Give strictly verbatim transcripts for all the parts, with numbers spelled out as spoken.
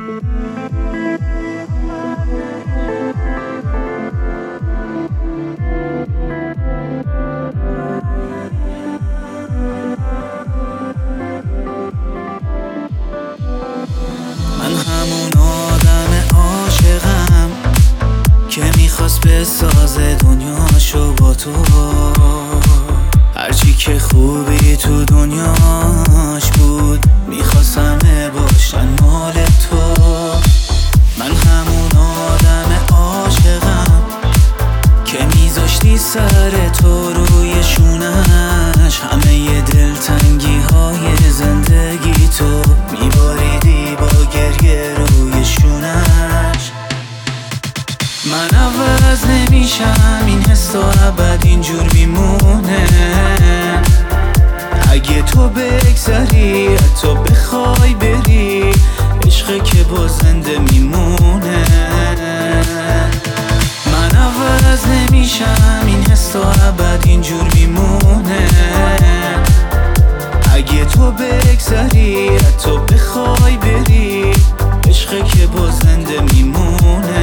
من همون آدم عاشقم که میخواست بسازه دنیاشو با تو، هرچی که خوبی تو دنیاش بود میخواست همه باشن مال تو. من همون آدم عاشقم که میذاشتی سر تو روی شونش، همه ی دلتنگی های زندگی تو میباریدی با گریه روی شونش. من عوض نمیشم، این حس تا ابد اینجور میمونه. اگه تو بگذری حتی بخوای بری، عشقه که با زنده میمونه. من عوض نمیشم، این حس تا ابد اینجور میمونه. اگه تو بگذری حتی بخوای بری، عشقه که با زنده میمونه.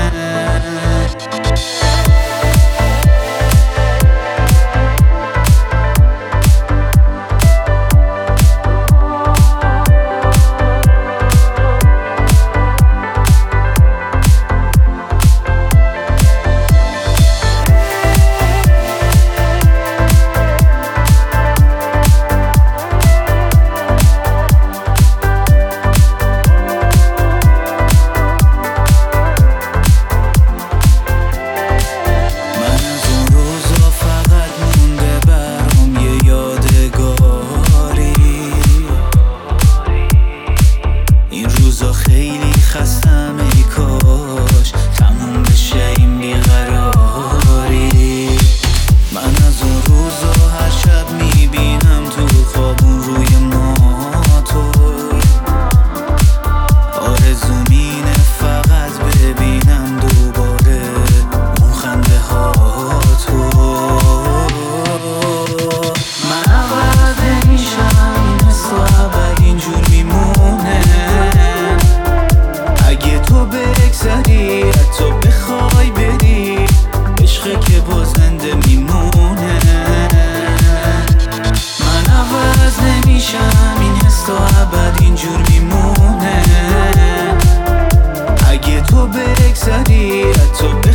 خیلی خستم، ای کاش تموم بشه این بیقراری. من از اون روزا هر شب میبینم تو خوابون روی ما تو، آرزوم اینه فقط ببینم دوباره اون خنده ها تو. من عوض نمیشم، این حس تا ابد اینجور میمونه. اگه تو بگذری حتی بخوای بری، عشقه که با زنده میمونه. من عوض نمیشم، این حس تا ابد اینجور میمونه. اگه تو بگذری حتی